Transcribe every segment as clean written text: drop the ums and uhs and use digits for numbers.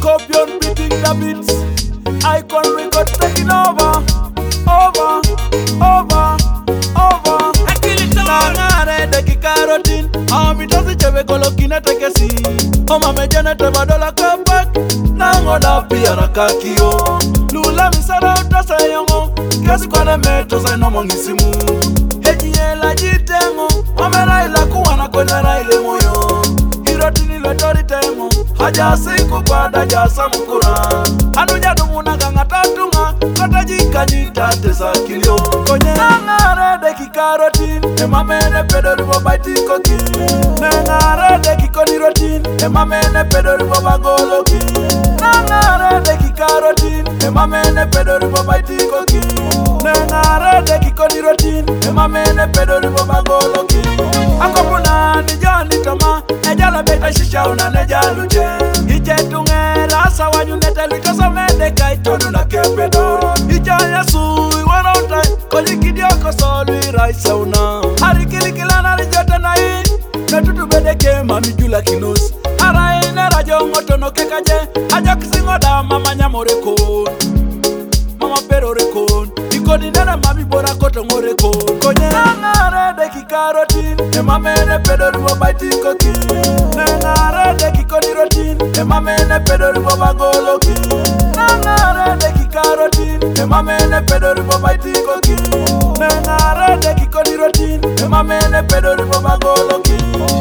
Scorpion beating the beats. Icon record taking over. I kill it all. Nangare de kikarotin. Amitazi cheve kolokine tekesi. Oma mejene tebadola kapak. Nangoda pia rakakio. Lula misara utasa yongo. Kasi kwane meto sa inomo ngisimu. Ejiela jitengo. Omera ila kuwana kwenye raile moyo. Hirotini letori tengo. Haja siku kwa daja samukura. Anuja dumuna ganga tatunga. Kata jika nita tesa kilio. Konye nangare de kikarotin. Emamene pedo ribo baiti koki. Nangare de kikonirotin. Emamene pedo ribo bagolo ki. Nangare de kikarotin. Emamene pedo ribo baiti koki. Nangare de kikonirotin. Emamene pedo ribo bagolo ki. Akopuna ni jani tama. Ejala beta shisha una neja luche. Ije tunge rasa wanyunete luchosa mende kaitonu na kepedo. Ije yesu iwana utai. Kojikidio kosolu iraisa una. Harikili na rijote na hii. Netutu bedeke mamijula kinus. Arai ne rajo ngoto no kekaje. Ajo kisingo da mama nyamorekon. Mama pero rekon. Ikoni nene mami bora koto ngorekon. Konye nangare de kikarotin. Emamene pedo ribo baiti koki. Nangare de kikonirotin. Emamene pedo ribo bagolo ki. Nangare de kikarotin. Emamene pedo ribo baiti koki. Nangare de kikonirotin. Emamene pedo ribo bagolo ki.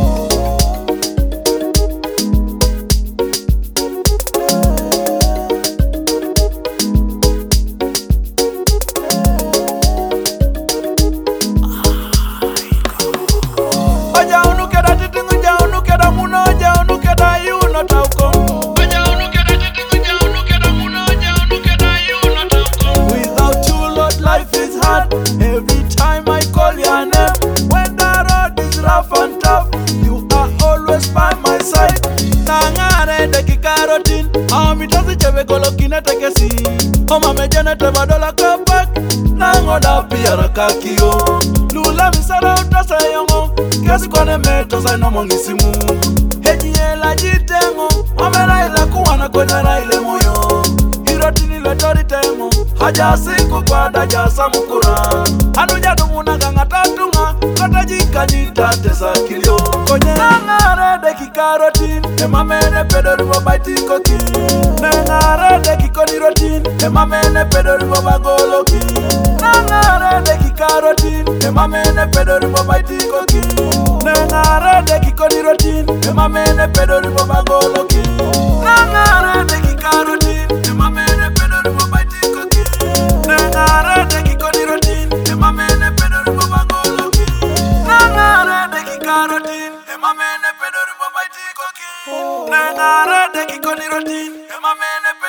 Every time I call your name, when the road is rough and tough, you are always by my side. Nangare de kikarotin, amitazi cheve kolokine tekesi. Oma mejene tebadola kapak, nangoda pia rakakio. Lula misara utasa yongo, kesi kwane meto sa inomo ngisimu. Ejiela jitengo, omera ila kuwana kwenye raile moyo. Hirotini letori tengo, haja siku kwa daja samukura. Anuja dumuna ganga tatunga, kata jika nita tesa kilio. Konye nangare de kikarotin, emamene pedo ribo baiti koki. Nangare de kikonirotin, emamene pedo ribo bagolo ki. Nangare de kikarotin, emamene pedo ribo baiti koki. Nangare de kikonirotin, emamene pedo ribo bagolo ki. Nangare de kikarotin, emamene pedo ribo baiti koki. Nangare de kikonirotin, emamene pedo ribo bagolo ki. Nangare de kikarotin, emamene pedo ribo baiti koki. Nangare de kikonirotin, emamene